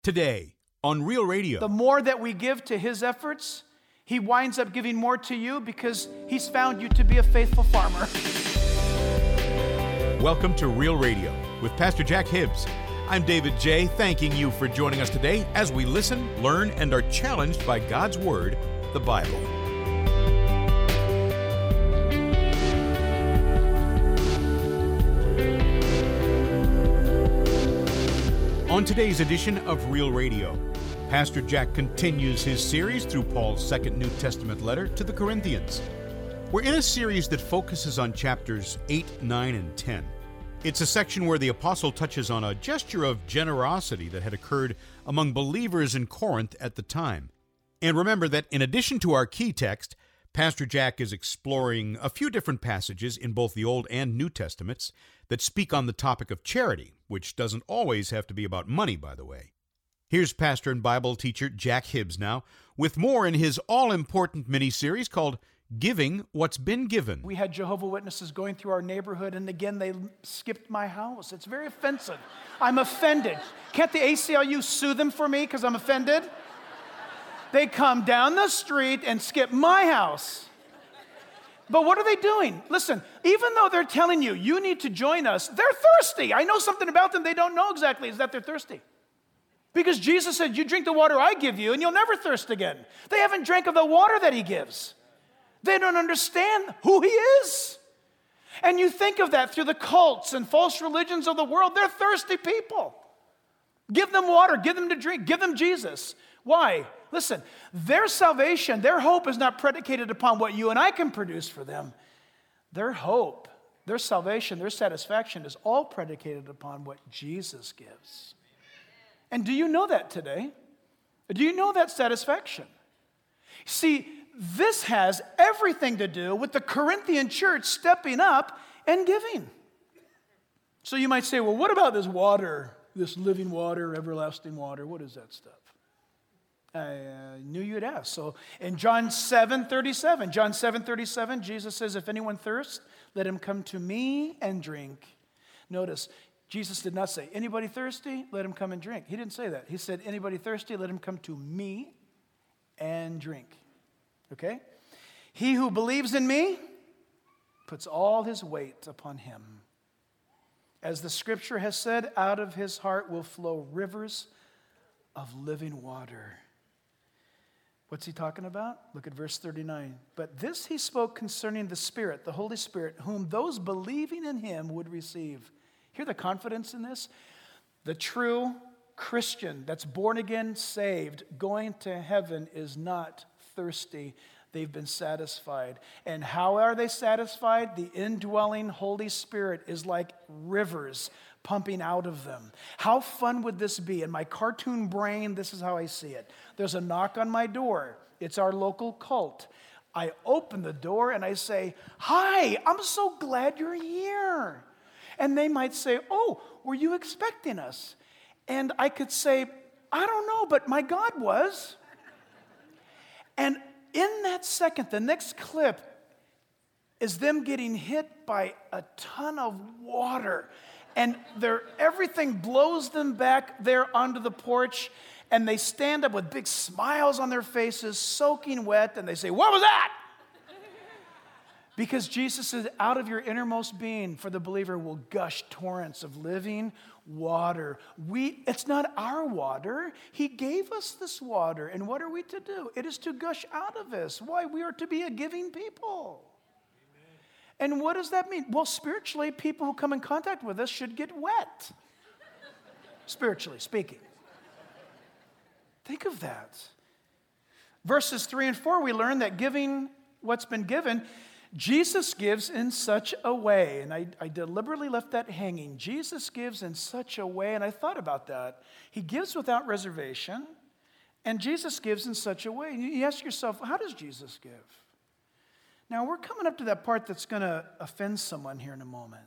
Today on Real Radio. The more that we give to his efforts, he winds up giving more to you because he's found you to be a faithful farmer. Welcome to Real Radio with Pastor Jack Hibbs. I'm David J., thanking you for joining us today as we listen, learn, and are challenged by God's Word, the Bible. On today's edition of Real Radio, Pastor Jack continues his series through Paul's second New Testament letter to the Corinthians. We're in a series that focuses on chapters 8, 9, and 10. It's a section where the apostle touches on a gesture of generosity that had occurred among believers in Corinth at the time. And remember that in addition to our key text, Pastor Jack is exploring a few different passages in both the Old and New Testaments that speak on the topic of charity, which doesn't always have to be about money, by the way. Here's pastor and Bible teacher Jack Hibbs now, with more in his all-important mini-series called Giving What's Been Given. We had Jehovah's Witnesses going through our neighborhood, and again, they skipped my house. It's very offensive. I'm offended. Can't the ACLU sue them for me because I'm offended? They come down the street and skip my house. But what are they doing? Listen, even though they're telling you, you need to join us, they're thirsty. I know something about them they don't know exactly, is that they're thirsty. Because Jesus said, you drink the water I give you and you'll never thirst again. They haven't drank of the water that he gives. They don't understand who he is. And you think of that through the cults and false religions of the world. They're thirsty people. Give them water, give them to drink, give them Jesus. Why? Listen, their salvation, their hope is not predicated upon what you and I can produce for them. Their hope, their salvation, their satisfaction is all predicated upon what Jesus gives. And do you know that today? Do you know that satisfaction? See, this has everything to do with the Corinthian church stepping up and giving. So you might say, well, what about this water, this living water, everlasting water? What is that stuff? I knew you'd ask. So in John 7:37, Jesus says, if anyone thirsts, let him come to me and drink. Notice, Jesus did not say, anybody thirsty, let him come and drink. He didn't say that. He said, anybody thirsty, let him come to me and drink. Okay? He who believes in me puts all his weight upon him. As the scripture has said, out of his heart will flow rivers of living water. What's he talking about? Look at verse 39. But this he spoke concerning the Spirit, the Holy Spirit, whom those believing in him would receive. Hear the confidence in this? The true Christian that's born again, saved, going to heaven is not thirsty. They've been satisfied. And how are they satisfied? The indwelling Holy Spirit is like rivers pumping out of them. How fun would this be? In my cartoon brain, this is how I see it. There's a knock on my door. It's our local cult. I open the door and I say, hi, I'm so glad you're here. And they might say, oh, were you expecting us? And I could say, I don't know, but my God was. And in that second, the next clip is them getting hit by a ton of water. And everything blows them back there onto the porch. And they stand up with big smiles on their faces, soaking wet. And they say, what was that? Because Jesus said, out of your innermost being, for the believer, will gush torrents of living water. It's not our water. He gave us this water. And what are we to do? It is to gush out of us. Why? We are to be a giving people. Amen. And what does that mean? Well, spiritually, people who come in contact with us should get wet. Spiritually speaking. Think of that. Verses 3 and 4, we learn that giving what's been given, Jesus gives in such a way, and I deliberately left that hanging. Jesus gives in such a way, and I thought about that. He gives without reservation, and Jesus gives in such a way. You ask yourself, how does Jesus give? Now, we're coming up to that part that's going to offend someone here in a moment.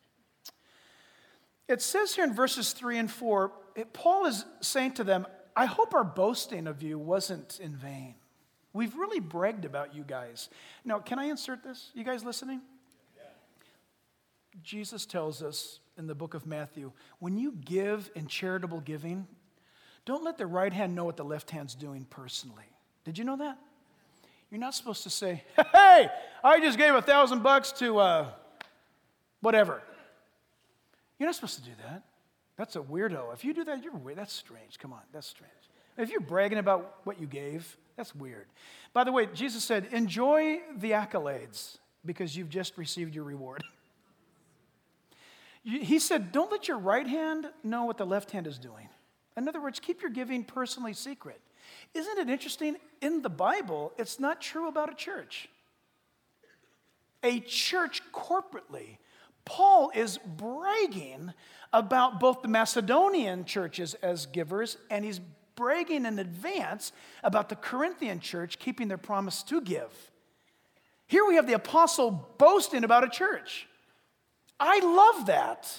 It says here in verses 3 and 4, Paul is saying to them, I hope our boasting of you wasn't in vain. We've really bragged about you guys. Now, can I insert this? You guys listening? Yeah. Jesus tells us in the book of Matthew, when you give in charitable giving, Don't let the right hand know what the left hand's doing personally. Did you know that? You're not supposed to say, hey, I just gave $1,000 to whatever. You're not supposed to do that. That's a weirdo. If you do that, you're weird. That's strange. Come on, that's strange. If you're bragging about what you gave, that's weird. By the way, Jesus said, enjoy the accolades because you've just received your reward. He said, don't let your right hand know what the left hand is doing. In other words, keep your giving personally secret. Isn't it interesting? In the Bible, it's not true about a church. A church corporately, Paul is bragging about both the Macedonian churches as givers, and he's bragging in advance about the Corinthian church keeping their promise to give. Here we have the apostle boasting about a church. I love that.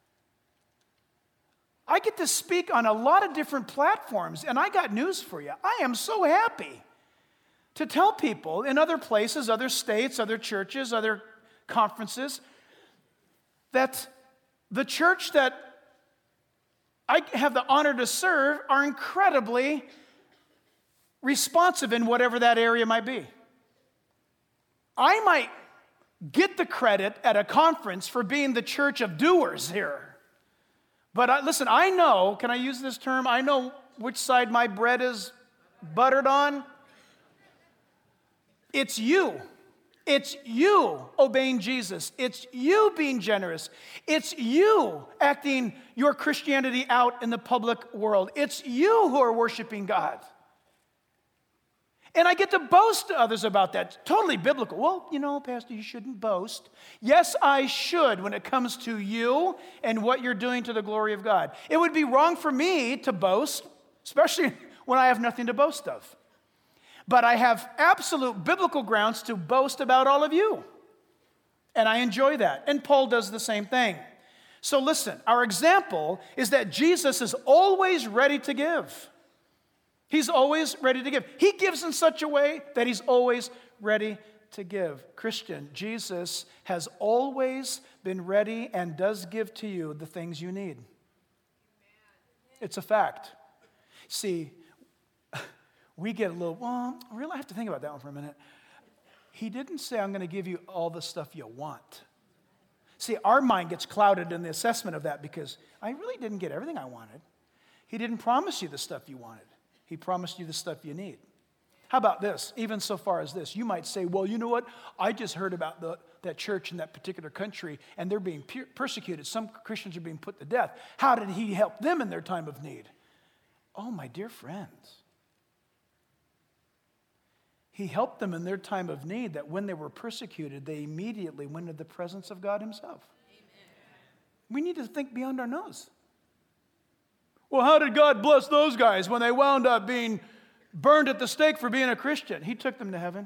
I get to speak on a lot of different platforms, and I got news for you. I am so happy to tell people in other places, other states, other churches, other conferences, that the church that I have the honor to serve are incredibly responsive in whatever that area might be. I might get the credit at a conference for being the church of doers here. But listen, I know, can I use this term? I know which side my bread is buttered on. It's you. It's you obeying Jesus. It's you being generous. It's you acting your Christianity out in the public world. It's you who are worshiping God. And I get to boast to others about that. Totally biblical. Well, you know, Pastor, you shouldn't boast. Yes, I should when it comes to you and what you're doing to the glory of God. It would be wrong for me to boast, especially when I have nothing to boast of. But I have absolute biblical grounds to boast about all of you. And I enjoy that. And Paul does the same thing. So listen, our example is that Jesus is always ready to give. He's always ready to give. He gives in such a way that he's always ready to give. Christian, Jesus has always been ready and does give to you the things you need. It's a fact. See, we get a little, well, really, I have to think about that one for a minute. He didn't say, I'm going to give you all the stuff you want. See, our mind gets clouded in the assessment of that because I really didn't get everything I wanted. He didn't promise you the stuff you wanted. He promised you the stuff you need. How about this? Even so far as this, you might say, well, you know what? I just heard about that church in that particular country, and they're being persecuted. Some Christians are being put to death. How did he help them in their time of need? Oh, my dear friends. He helped them in their time of need that when they were persecuted, they immediately went into the presence of God himself. Amen. We need to think beyond our nose. Well, how did God bless those guys when they wound up being burned at the stake for being a Christian? He took them to heaven.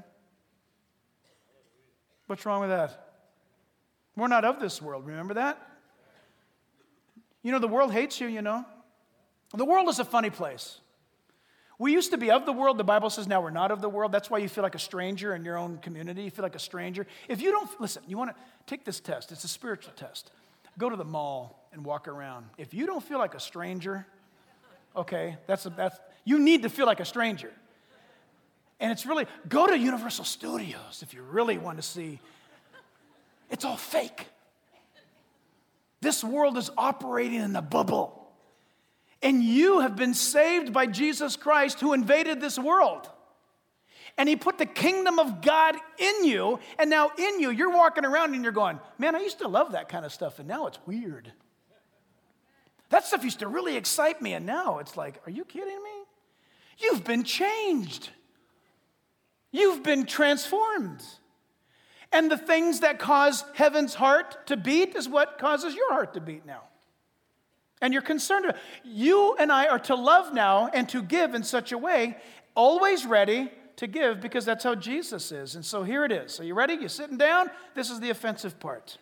What's wrong with that? We're not of this world, remember that? You know, the world hates you, you know. The world is a funny place. We used to be of the world. The Bible says now we're not of the world. That's why you feel like a stranger in your own community. You feel like a stranger. If you don't, listen, you want to take this test. It's a spiritual test. Go to the mall and walk around. If you don't feel like a stranger, okay, that's you need to feel like a stranger. And it's really, go to Universal Studios if you really want to see. It's all fake. This world is operating in a bubble. And you have been saved by Jesus Christ who invaded this world. And he put the kingdom of God in you, and now in you, you're walking around and you're going, man, I used to love that kind of stuff, and now it's weird. That stuff used to really excite me, and now it's like, are you kidding me? You've been changed. You've been transformed. And the things that cause heaven's heart to beat is what causes your heart to beat now. And you're concerned about it. You and I are to love now and to give in such a way, always ready to give, because that's how Jesus is. And so here it is. Are you ready? You sitting down? This is the offensive part.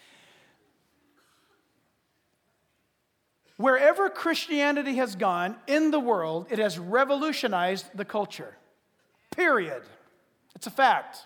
Wherever Christianity has gone in the world, it has revolutionized the culture. Period. It's a fact.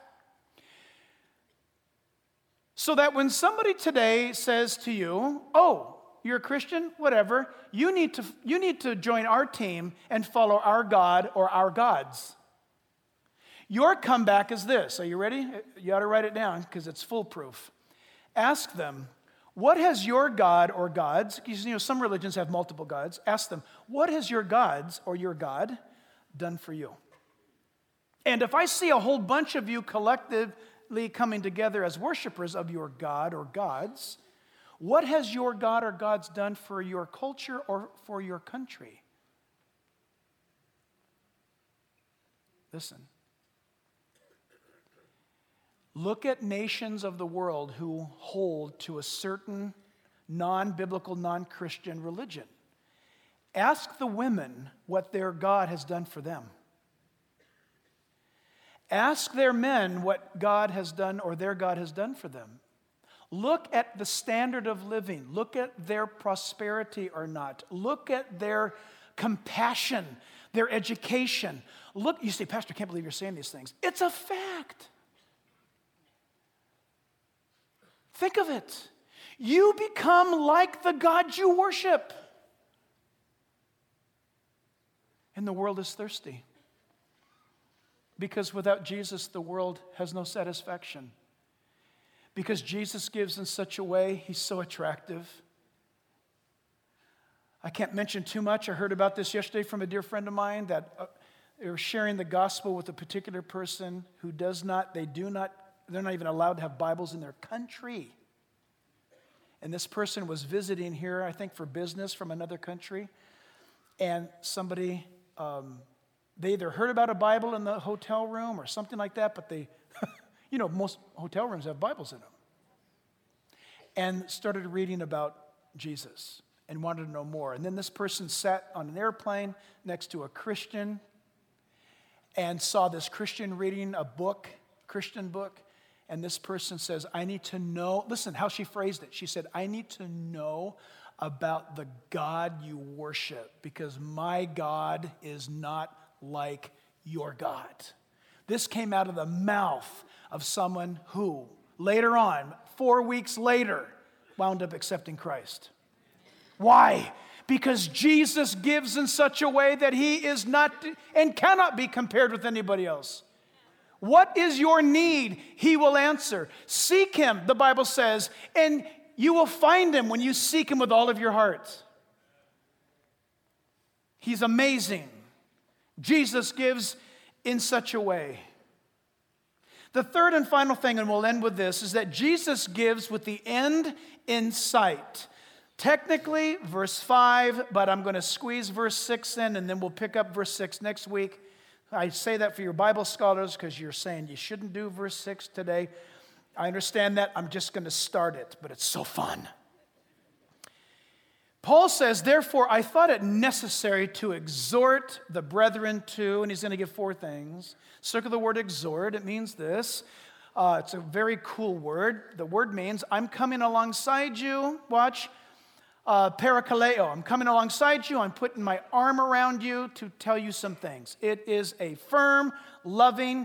So that when somebody today says to you, oh, you're a Christian? Whatever. You need to join our team and follow our God or our gods. Your comeback is this. Are you ready? You ought to write it down because it's foolproof. Ask them, what has your God or gods, because some religions have multiple gods, ask them, what has your gods or your God done for you? And if I see a whole bunch of you collectively coming together as worshipers of your God or gods, what has your God or gods done for your culture or for your country? Listen. Look at nations of the world who hold to a certain non-biblical, non-Christian religion. Ask the women what their God has done for them. Ask their men what God has done or their God has done for them. Look at the standard of living. Look at their prosperity or not. Look at their compassion, their education. Look, you say, Pastor, I can't believe you're saying these things. It's a fact. Think of it. You become like the God you worship. And the world is thirsty. Because without Jesus, the world has no satisfaction. Because Jesus gives in such a way, he's so attractive. I can't mention too much. I heard about this yesterday from a dear friend of mine that they were sharing the gospel with a particular person who they're not even allowed to have Bibles in their country. And this person was visiting here, I think, for business from another country. And somebody, they either heard about a Bible in the hotel room or something like that, but they, most hotel rooms have Bibles in them. And started reading about Jesus and wanted to know more. And then this person sat on an airplane next to a Christian and saw this Christian reading a book, Christian book. And this person says, I need to know, listen how she phrased it. She said, I need to know about the God you worship because my God is not like your God. This came out of the mouth of someone who, later on, 4 weeks later, wound up accepting Christ. Why? Because Jesus gives in such a way that he is not and cannot be compared with anybody else. What is your need? He will answer. Seek him, the Bible says, and you will find him when you seek him with all of your heart. He's amazing. Jesus gives in such a way. The third and final thing, and we'll end with this, is that Jesus gives with the end in sight. Technically, verse 5, but I'm going to squeeze verse 6 in, and then we'll pick up verse 6 next week. I say that for your Bible scholars because you're saying you shouldn't do verse 6 today. I understand that. I'm just going to start it, but it's so fun. Paul says, therefore, I thought it necessary to exhort the brethren to, and he's going to give 4 things. Circle the word exhort. It means this. It's a very cool word. The word means, I'm coming alongside you. Watch. Parakaleo. I'm coming alongside you. I'm putting my arm around you to tell you some things. It is a firm, loving,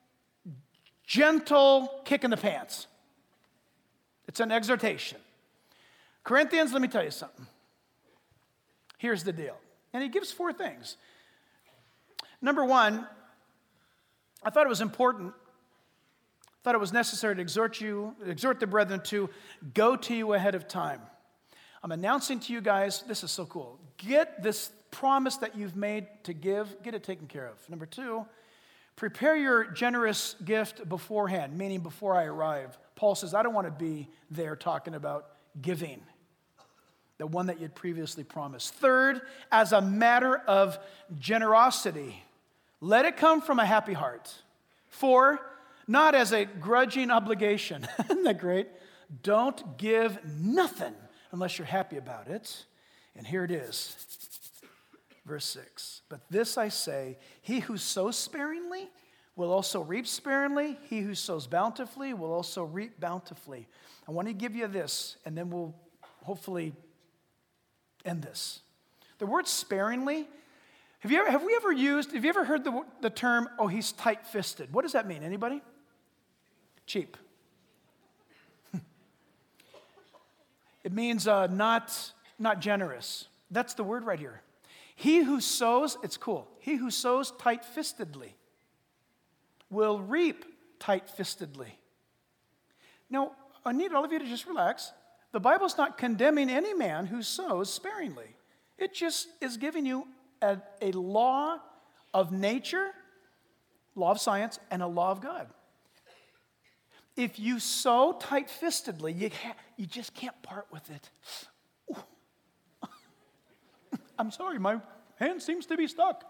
gentle kick in the pants. It's an exhortation. Corinthians, let me tell you something. Here's the deal. And he gives 4 things. Number 1, I thought it was important, thought it was necessary to exhort the brethren to go to you ahead of time. I'm announcing to you guys, this is so cool. Get this promise that you've made to give, get it taken care of. Number 2, prepare your generous gift beforehand, meaning before I arrive. Paul says, I don't want to be there talking about giving, the one that you'd previously promised. 3rd, as a matter of generosity, let it come from a happy heart. 4, not as a grudging obligation. Isn't that great? Don't give nothing unless you're happy about it. And here it is, verse 6. But this I say, he who sows sparingly will also reap sparingly. He who sows bountifully will also reap bountifully. I want to give you this, and then we'll hopefully end this. The word sparingly, have you ever heard the term, oh, he's tight-fisted? What does that mean? Anybody? Cheap. It means not not generous. That's the word right here. He who sows, it's cool. He who sows tight-fistedly will reap tight-fistedly. Now, I need all of you to just relax. The Bible's not condemning any man who sows sparingly. It just is giving you a law of nature, law of science, and a law of God. If you sow tight-fistedly, you just can't part with it. Ooh. I'm sorry, my hand seems to be stuck.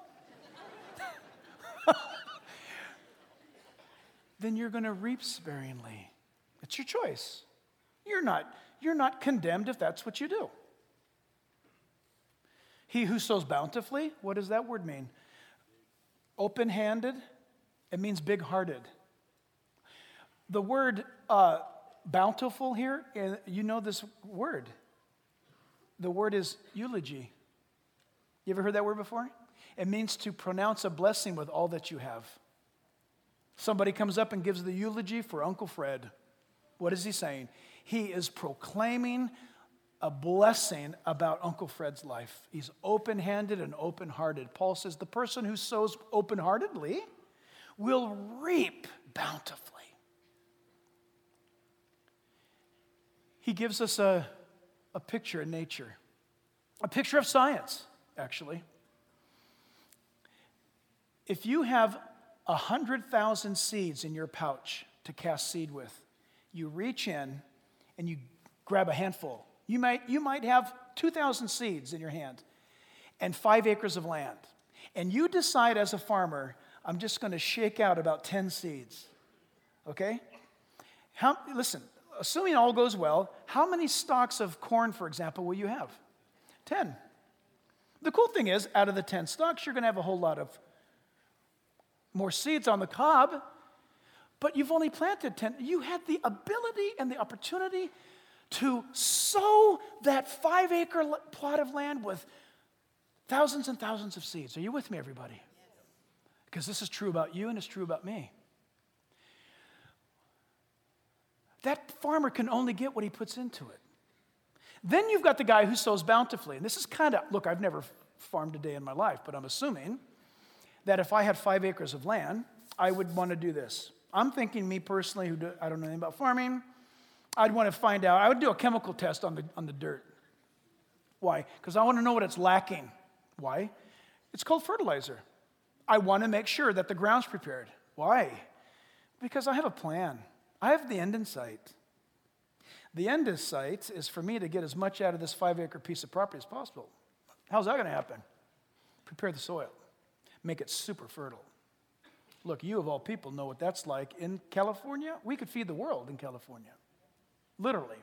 Then you're going to reap sparingly. It's your choice. You're not condemned if that's what you do. He who sows bountifully, what does that word mean? Open-handed, it means big-hearted. The word bountiful here, you know this word. The word is eulogy. You ever heard that word before? It means to pronounce a blessing with all that you have. Somebody comes up and gives the eulogy for Uncle Fred. What is he saying? He is proclaiming a blessing about Uncle Fred's life. He's open-handed and open-hearted. Paul says the person who sows open-heartedly will reap bountifully. He gives us a picture in nature, a picture of science, actually. If you have 100,000 seeds in your pouch to cast seed with, you reach in and you grab a handful. You might have 2,000 seeds in your hand and 5 acres of land. And you decide as a farmer, I'm just going to shake out about 10 seeds. Okay? Listen, assuming all goes well, how many stalks of corn, for example, will you have? 10. The cool thing is, out of the 10 stalks, you're going to have a whole lot of more seeds on the cob, but you've only planted 10. You had the ability and the opportunity to sow that 5-acre plot of land with thousands and thousands of seeds. Are you with me, everybody? Because this is true about you and it's true about me. That farmer can only get what he puts into it. Then you've got the guy who sows bountifully. And this is kind of, look, I've never farmed a day in my life, but I'm assuming that if I had 5 acres of land, I would want to do this. I'm thinking, me personally, I don't know anything about farming, I'd want to find out, I would do a chemical test on the dirt. Why? Because I want to know what it's lacking. Why? It's called fertilizer. I want to make sure that the ground's prepared. Why? Because I have a plan. I have the end in sight. The end in sight is for me to get as much out of this 5-acre piece of property as possible. How's that going to happen? Prepare the soil. Make it super fertile. Look, you of all people know what that's like in California. We could feed the world in California. Literally.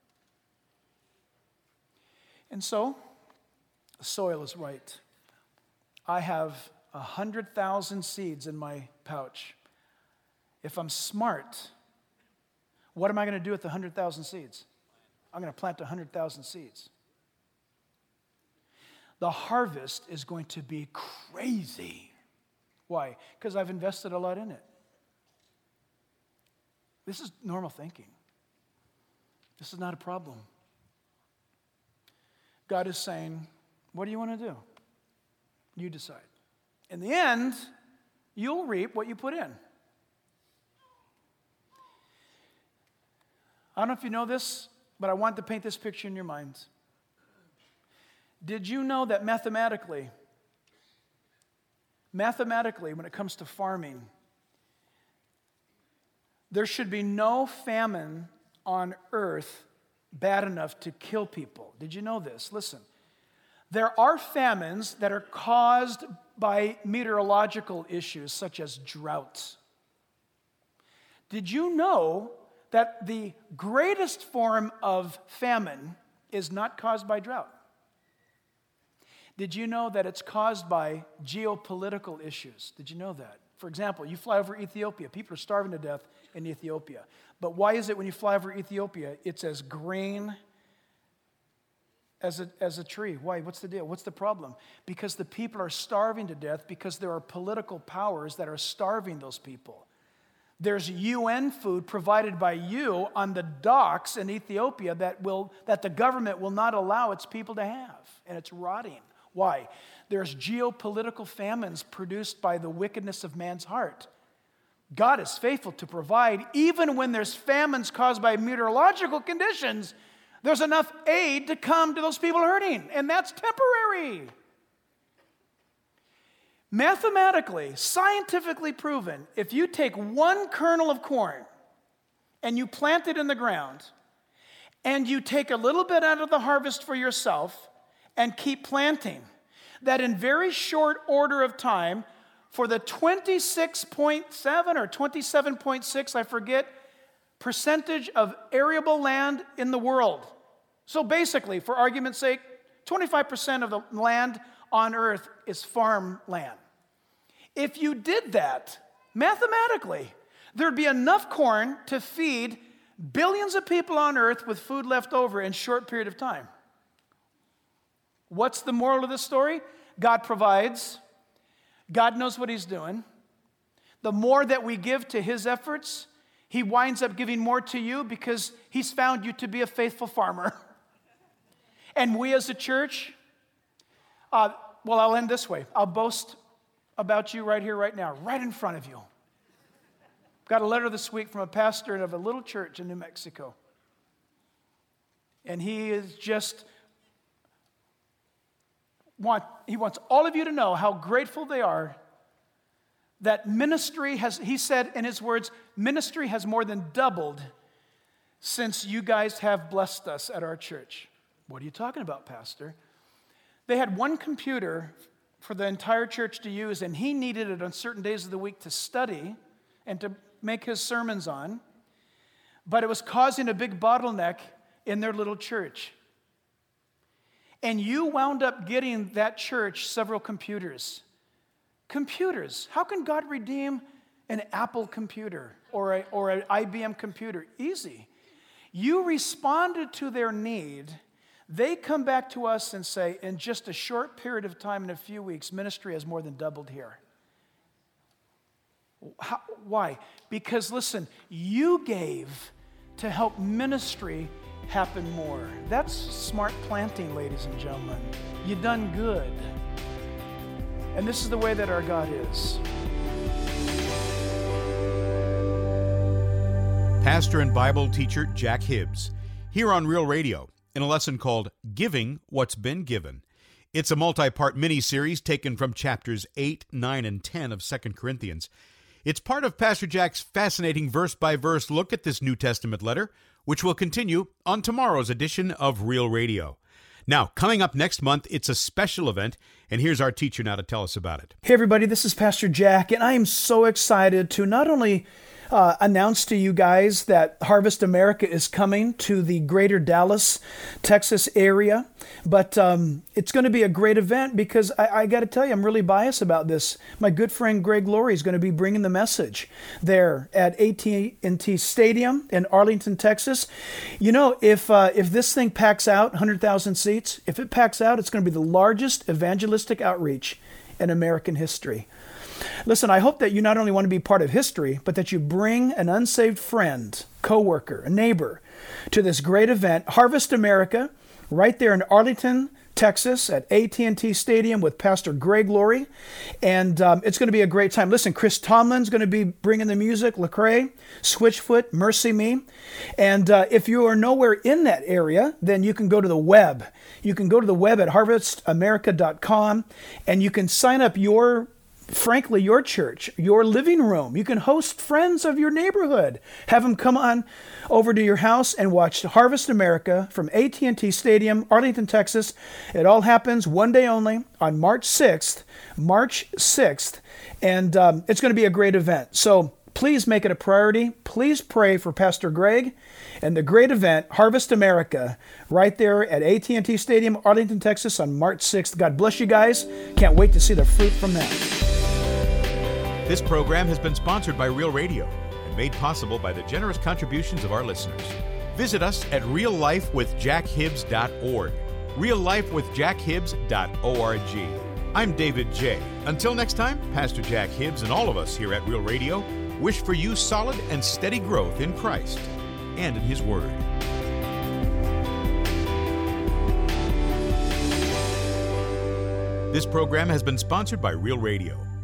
And so, the soil is right. I have 100,000 seeds in my pouch. If I'm smart, what am I going to do with the 100,000 seeds? I'm going to plant 100,000 seeds. The harvest is going to be crazy. Why? Because I've invested a lot in it. This is normal thinking. This is not a problem. God is saying, what do you want to do? You decide. In the end, you'll reap what you put in. I don't know if you know this, but I want to paint this picture in your minds. Did you know that mathematically, when it comes to farming, there should be no famine on earth bad enough to kill people? Did you know this? Listen, there are famines that are caused by meteorological issues such as droughts. Did you know that the greatest form of famine is not caused by drought? Did you know that it's caused by geopolitical issues? Did you know that? For example, you fly over Ethiopia. People are starving to death in Ethiopia. But why is it when you fly over Ethiopia, it's as green as a tree? Why? What's the deal? What's the problem? Because the people are starving to death because there are political powers that are starving those people. There's UN food provided by you on the docks in Ethiopia that the government will not allow its people to have, and it's rotting. Why? There's geopolitical famines produced by the wickedness of man's heart. God is faithful to provide. Even when there's famines caused by meteorological conditions, there's enough aid to come to those people hurting, and that's temporary. Mathematically, scientifically proven, if you take one kernel of corn and you plant it in the ground, and you take a little bit out of the harvest for yourself and keep planting, that in very short order of time, for the 26.7 or 27.6, I forget, percentage of arable land in the world. So basically, for argument's sake, 25% of the land on earth is farmland. If you did that, mathematically, there'd be enough corn to feed billions of people on earth with food left over in a short period of time. What's the moral of the story? God provides. God knows what He's doing. The more that we give to His efforts, He winds up giving more to you because He's found you to be a faithful farmer. And we as a church, I'll end this way. I'll boast about you right here, right now, right in front of you. Got a letter this week from a pastor of a little church in New Mexico. And he is just, he wants all of you to know how grateful they are that ministry has, he said in his words, ministry has more than doubled since you guys have blessed us at our church. What are you talking about, Pastor? They had one computer for the entire church to use, and he needed it on certain days of the week to study and to make his sermons on, but it was causing a big bottleneck in their little church. And you wound up getting that church several computers. Computers. How can God redeem an Apple computer or an IBM computer? Easy. You responded to their need. They come back to us and say, in just a short period of time, in a few weeks, ministry has more than doubled here. Why? Because, listen, you gave to help ministry happen more. That's smart planting, ladies and gentlemen. You done good. And this is the way that our God is. Pastor and Bible teacher Jack Hibbs, here on Real Radio, in a lesson called Giving What's Been Given. It's a multi-part mini-series taken from chapters 8, 9, and 10 of 2 Corinthians. It's part of Pastor Jack's fascinating verse-by-verse look at this New Testament letter, which will continue on tomorrow's edition of Real Radio. Now, coming up next month, it's a special event, and here's our teacher now to tell us about it. Hey everybody, this is Pastor Jack, and I am so excited to not only announce to you guys that Harvest America is coming to the greater Dallas, Texas area. But it's going to be a great event because I got to tell you, I'm really biased about this. My good friend Greg Laurie is going to be bringing the message there at AT&T Stadium in Arlington, Texas. You know, if this thing packs out 100,000 seats, if it packs out, it's going to be the largest evangelistic outreach in American history. Listen, I hope that you not only want to be part of history, but that you bring an unsaved friend, coworker, a neighbor to this great event, Harvest America, right there in Arlington, Texas at AT&T Stadium with Pastor Greg Laurie. And it's going to be a great time. Listen, Chris Tomlin's going to be bringing the music, Lecrae, Switchfoot, Mercy Me. And if you are nowhere in that area, then you can go to the web. You can go to the web at harvestamerica.com and you can sign up your church, your living room. You can host friends of your neighborhood. Have them come on over to your house and watch Harvest America from AT&T Stadium, Arlington, Texas. It all happens one day only on March 6th. And it's going to be a great event. So please make it a priority. Please pray for Pastor Greg and the great event, Harvest America, right there at AT&T Stadium, Arlington, Texas on March 6th. God bless you guys. Can't wait to see the fruit from that. This program has been sponsored by Real Radio and made possible by the generous contributions of our listeners. Visit us at reallifewithjackhibbs.org. reallifewithjackhibbs.org. I'm David J. Until next time, Pastor Jack Hibbs and all of us here at Real Radio wish for you solid and steady growth in Christ and in His Word. This program has been sponsored by Real Radio.